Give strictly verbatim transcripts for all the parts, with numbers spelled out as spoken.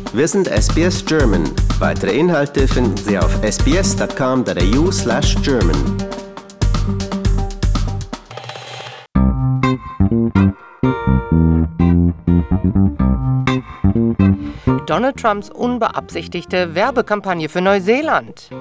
Wir sind S B S German. Weitere Inhalte finden Sie auf sbs.com.au slash German. Donald Trumps unbeabsichtigte Werbekampagne für Neuseeland.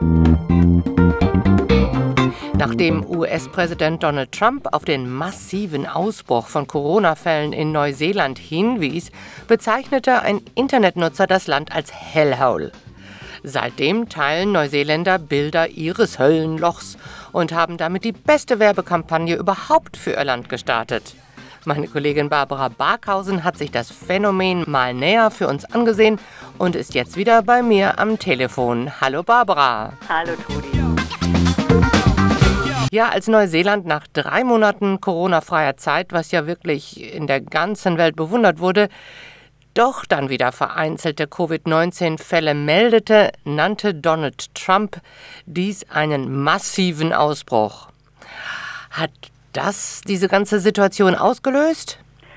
Nachdem U S-Präsident Donald Trump auf den massiven Ausbruch von Corona-Fällen in Neuseeland hinwies, bezeichnete ein Internetnutzer das Land als Hellhole. Seitdem teilen Neuseeländer Bilder ihres Höllenlochs und haben damit die beste Werbekampagne überhaupt für ihr Land gestartet. Meine Kollegin Barbara Barkhausen hat sich das Phänomen mal näher für uns angesehen und ist jetzt wieder bei mir am Telefon. Hallo Barbara. Hallo Trudi. Ja, als Neuseeland nach drei Monaten Corona-freier Zeit, was ja wirklich in der ganzen Welt bewundert wurde, doch dann wieder vereinzelte Covid neunzehn Fälle meldete, nannte Donald Trump dies einen massiven Ausbruch. Hat das diese ganze Situation ausgelöst?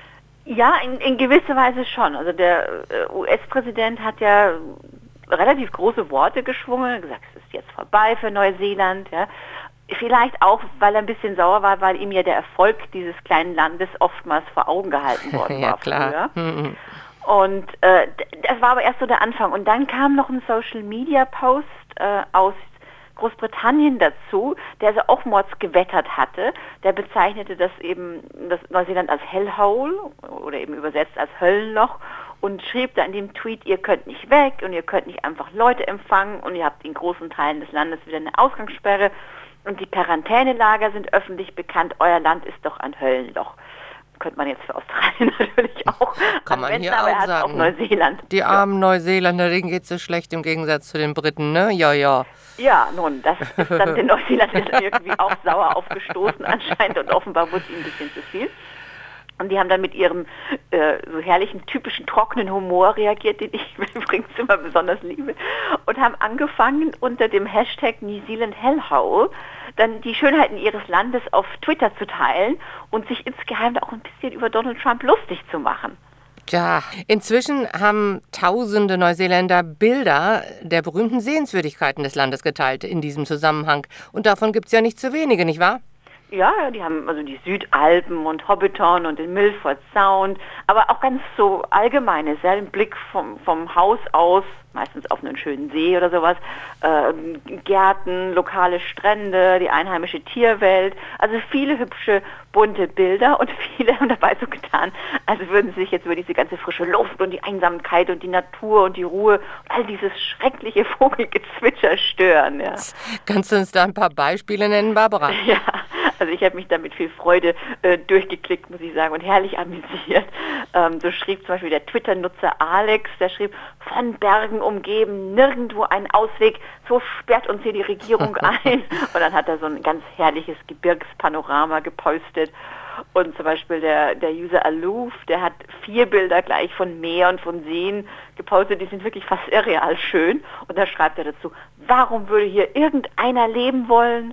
Ja, in, in gewisser Weise schon. Also der äh, U S-Präsident hat ja relativ große Worte geschwungen, gesagt, es ist jetzt vorbei für Neuseeland, ja. Vielleicht auch, weil er ein bisschen sauer war, weil ihm ja der Erfolg dieses kleinen Landes oftmals vor Augen gehalten worden ja, war klar. früher. Mhm. Und äh, das war aber erst so der Anfang. Und dann kam noch ein Social-Media-Post äh, aus Großbritannien dazu, der also auch Mords gewettert hatte. Der bezeichnete das eben, das Neuseeland als Hellhole oder eben übersetzt als Höllenloch und schrieb da in dem Tweet, ihr könnt nicht weg und ihr könnt nicht einfach Leute empfangen und ihr habt in großen Teilen des Landes wieder eine Ausgangssperre. Und die Quarantänelager sind öffentlich bekannt. Euer Land ist doch ein Höllenloch. Könnte man jetzt für Australien natürlich auch Kann man hier aber auch er hat sagen. Auch Neuseeland. Die armen ja. Neuseeländer, denen geht es so schlecht im Gegensatz zu den Briten, ne? Ja, ja. Ja, nun, das ist dann den Neuseeländern irgendwie auch sauer aufgestoßen anscheinend und offenbar wurde ihnen ein bisschen zu viel. Und die haben dann mit ihrem äh, so herrlichen, typischen, trockenen Humor reagiert, den ich übrigens immer besonders liebe, und haben angefangen, unter dem Hashtag New Zealand Hellhole dann die Schönheiten ihres Landes auf Twitter zu teilen und sich insgeheim auch ein bisschen über Donald Trump lustig zu machen. Tja, inzwischen haben tausende Neuseeländer Bilder der berühmten Sehenswürdigkeiten des Landes geteilt in diesem Zusammenhang. Und davon gibt es ja nicht zu wenige, nicht wahr? Ja, die haben also die Südalpen und Hobbiton und den Milford Sound, aber auch ganz so allgemeines, ja, den Blick vom, vom Haus aus, meistens auf einen schönen See oder sowas, äh, Gärten, lokale Strände, die einheimische Tierwelt, also viele hübsche, bunte Bilder und viele haben dabei so getan, als würden sie sich jetzt über diese ganze frische Luft und die Einsamkeit und die Natur und die Ruhe und all dieses schreckliche Vogelgezwitscher stören. Ja. Kannst du uns da ein paar Beispiele nennen, Barbara? Ja, also ich habe mich da mit viel Freude äh, durchgeklickt, muss ich sagen, und herrlich amüsiert. Ähm, so schrieb zum Beispiel der Twitter-Nutzer Alex, der schrieb, von Bergen umgeben, nirgendwo ein Ausweg, so sperrt uns hier die Regierung ein. Und dann hat er so ein ganz herrliches Gebirgspanorama gepostet. Und zum Beispiel der, der User Aloof, der hat vier Bilder gleich von Meer und von Seen gepostet, die sind wirklich fast irreal schön. Und da schreibt er dazu, warum würde hier irgendeiner leben wollen?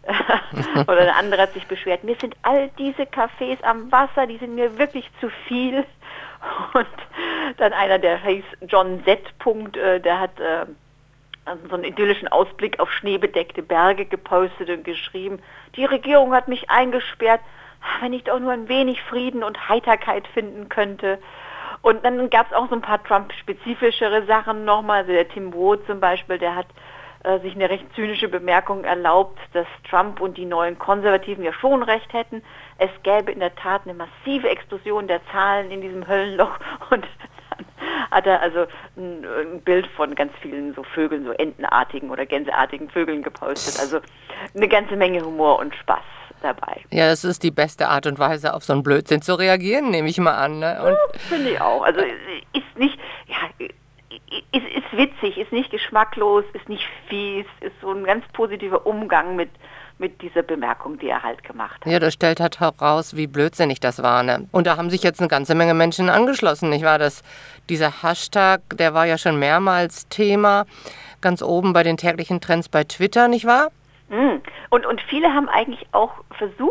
Oder ein anderer hat sich beschwert, mir sind all diese Cafés am Wasser, die sind mir wirklich zu viel. Und dann einer, der heißt John Z. Der hat äh, so einen idyllischen Ausblick auf schneebedeckte Berge gepostet und geschrieben, die Regierung hat mich eingesperrt, wenn ich doch nur ein wenig Frieden und Heiterkeit finden könnte. Und dann gab es auch so ein paar Trump-spezifischere Sachen nochmal, also der Tim Wu zum Beispiel, der hat sich eine recht zynische Bemerkung erlaubt, dass Trump und die neuen Konservativen ja schon recht hätten. Es gäbe in der Tat eine massive Explosion der Zahlen in diesem Höllenloch und dann hat er also ein, ein Bild von ganz vielen so Vögeln, so entenartigen oder gänseartigen Vögeln gepostet. Also eine ganze Menge Humor und Spaß dabei. Ja, das ist die beste Art und Weise, auf so einen Blödsinn zu reagieren, nehme ich mal an. Ne? Und ja, finde ich auch. Also ist nicht, ja, ist, ist witzig, ist nicht geschmacklos, ist nicht fies, ist so ein ganz positiver Umgang mit, mit dieser Bemerkung, die er halt gemacht hat. Ja, das stellt halt heraus, wie blödsinnig das war. Ne? Und da haben sich jetzt eine ganze Menge Menschen angeschlossen, nicht wahr? Das, dieser Hashtag, der war ja schon mehrmals Thema, ganz oben bei den täglichen Trends bei Twitter, nicht wahr? Mm. Und, und viele haben eigentlich auch versucht,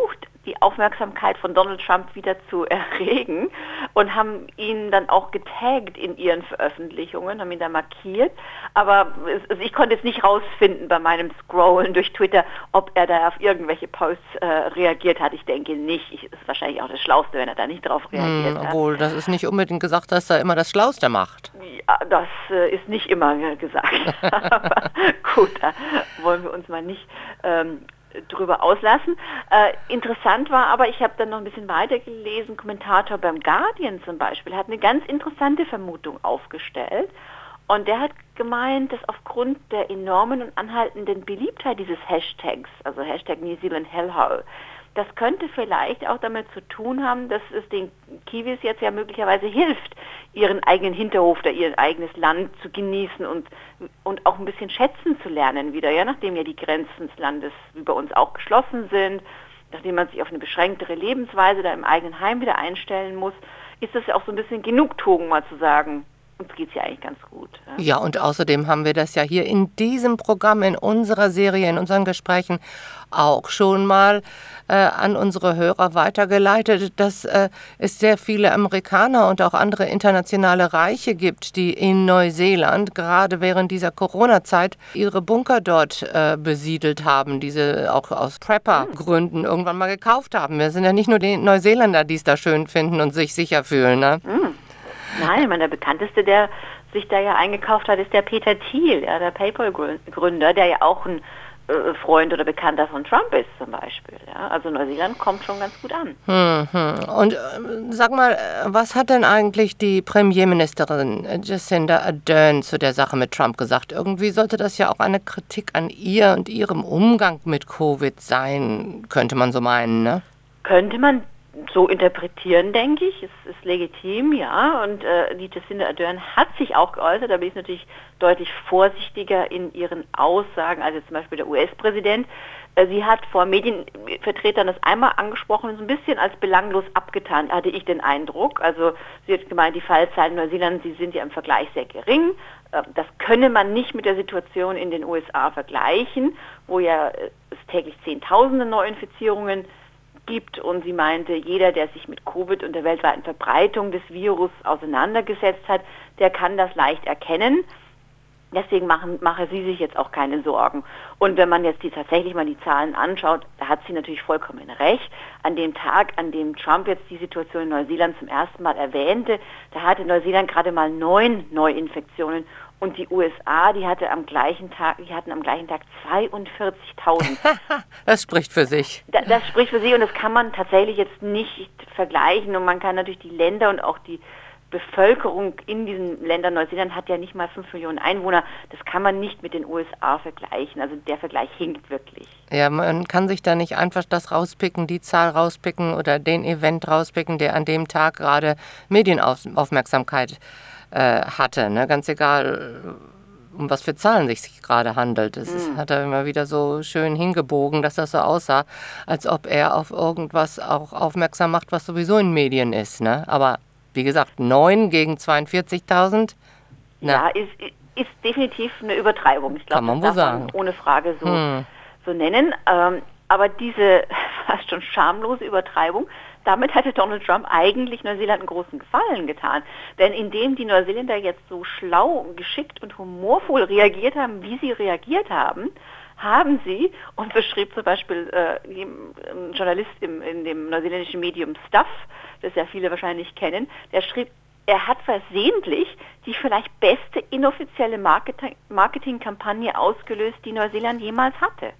die Aufmerksamkeit von Donald Trump wieder zu erregen und haben ihn dann auch getaggt in ihren Veröffentlichungen, haben ihn da markiert. Aber es, ich konnte jetzt nicht rausfinden bei meinem Scrollen durch Twitter, ob er da auf irgendwelche Posts äh, reagiert hat. Ich denke nicht. Ich, es ist wahrscheinlich auch das Schlauste, wenn er da nicht drauf reagiert hm, hat. Obwohl, das ist nicht unbedingt gesagt, dass er immer das Schlauste macht. Ja, das äh, ist nicht immer gesagt. Aber gut, da wollen wir uns mal nicht ähm, drüber auslassen. Äh, interessant war aber, ich habe dann noch ein bisschen weiter gelesen, Kommentator beim Guardian zum Beispiel hat eine ganz interessante Vermutung aufgestellt. Und der hat gemeint, dass aufgrund der enormen und anhaltenden Beliebtheit dieses Hashtags, also Hashtag New Zealand Hellhole, das könnte vielleicht auch damit zu tun haben, dass es den Kiwis jetzt ja möglicherweise hilft, ihren eigenen Hinterhof oder ihr eigenes Land zu genießen und, und auch ein bisschen schätzen zu lernen wieder, ja, nachdem ja die Grenzen des Landes wie bei uns auch geschlossen sind, nachdem man sich auf eine beschränktere Lebensweise da im eigenen Heim wieder einstellen muss, ist das ja auch so ein bisschen Genugtuung, mal zu sagen, uns geht's ja eigentlich ganz gut. Ja? Ja, und außerdem haben wir das ja hier in diesem Programm, in unserer Serie, in unseren Gesprächen auch schon mal äh, an unsere Hörer weitergeleitet, dass äh, es sehr viele Amerikaner und auch andere internationale Reiche gibt, die in Neuseeland gerade während dieser Corona-Zeit ihre Bunker dort äh, besiedelt haben, diese auch aus Prepper-Gründen irgendwann mal gekauft haben. Wir sind ja nicht nur die Neuseeländer, die es da schön finden und sich sicher fühlen, ne? Mhm. Nein, ich meine, der bekannteste, der sich da ja eingekauft hat, ist der Peter Thiel, ja, der PayPal-Gründer, der ja auch ein äh, Freund oder Bekannter von Trump ist zum Beispiel. Ja. Also Neuseeland kommt schon ganz gut an. Mhm. Und äh, sag mal, was hat denn eigentlich die Premierministerin Jacinda Ardern zu der Sache mit Trump gesagt? Irgendwie sollte das ja auch eine Kritik an ihr und ihrem Umgang mit Covid sein, könnte man so meinen, ne? Könnte man so interpretieren, denke ich. Es ist legitim, ja. Und äh, die Jacinda Ardern hat sich auch geäußert, da bin ich natürlich deutlich vorsichtiger in ihren Aussagen als jetzt zum Beispiel der U S-Präsident. Äh, sie hat vor Medienvertretern das einmal angesprochen und so ein bisschen als belanglos abgetan, hatte ich den Eindruck. Also sie hat gemeint, die Fallzahlen in Neuseeland, sie sind ja im Vergleich sehr gering. Äh, das könne man nicht mit der Situation in den U S A vergleichen, wo ja äh, es täglich Zehntausende Neuinfizierungen gibt, und sie meinte, jeder, der sich mit Covid und der weltweiten Verbreitung des Virus auseinandergesetzt hat, der kann das leicht erkennen. Deswegen machen, mache sie sich jetzt auch keine Sorgen. Und wenn man jetzt die, tatsächlich mal die Zahlen anschaut, da hat sie natürlich vollkommen recht. An dem Tag, an dem Trump jetzt die Situation in Neuseeland zum ersten Mal erwähnte, da hatte Neuseeland gerade mal neun Neuinfektionen. Und die U S A, die hatte am gleichen Tag, die hatten am gleichen Tag zweiundvierzigtausend. Das spricht für sich. Das, das spricht für sich, und das kann man tatsächlich jetzt nicht vergleichen. Und man kann natürlich die Länder und auch die Bevölkerung in diesen Ländern, Neuseeland hat ja nicht mal fünf Millionen Einwohner, das kann man nicht mit den U S A vergleichen. Also der Vergleich hinkt wirklich. Ja, man kann sich da nicht einfach das rauspicken, die Zahl rauspicken oder den Event rauspicken, der an dem Tag gerade Medienaufmerksamkeit äh, hatte. Ne? Ganz egal, um was für Zahlen es sich gerade handelt. Es mhm. hat er immer wieder so schön hingebogen, dass das so aussah, als ob er auf irgendwas auch aufmerksam macht, was sowieso in Medien ist. Ne? Aber wie gesagt, neun gegen zweiundvierzigtausend. Ja, ist, ist definitiv eine Übertreibung. Ich glaube, das darf sagen. man ohne Frage so, hm. so nennen. Ähm, aber diese fast schon schamlose Übertreibung, damit hätte Donald Trump eigentlich Neuseeland einen großen Gefallen getan. Denn indem die Neuseeländer jetzt so schlau, geschickt und humorvoll reagiert haben, wie sie reagiert haben, haben sie, und so schrieb zum Beispiel äh, ein Journalist im, in dem neuseeländischen Medium Stuff, das ja viele wahrscheinlich kennen, der schrieb, er hat versehentlich die vielleicht beste inoffizielle Marketing- Marketingkampagne ausgelöst, die Neuseeland jemals hatte.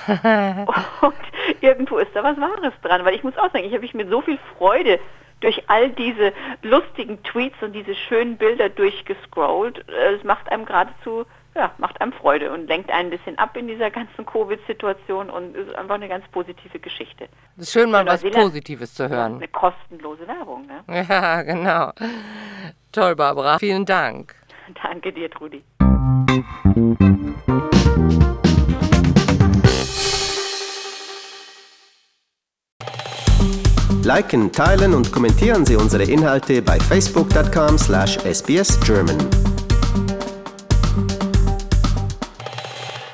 Und irgendwo ist da was Wahres dran, weil ich muss auch sagen, ich habe mich mit so viel Freude durch all diese lustigen Tweets und diese schönen Bilder durchgescrollt. Es macht einem geradezu, ja, macht einem Freude und lenkt einen ein bisschen ab in dieser ganzen Covid-Situation und ist einfach eine ganz positive Geschichte. Es ist schön, mal was Positives zu hören. Eine kostenlose Werbung, ne? Ja, genau. Toll, Barbara. Vielen Dank. Danke dir, Trudi. Liken, teilen und kommentieren Sie unsere Inhalte bei facebook punkt com slash s b s german.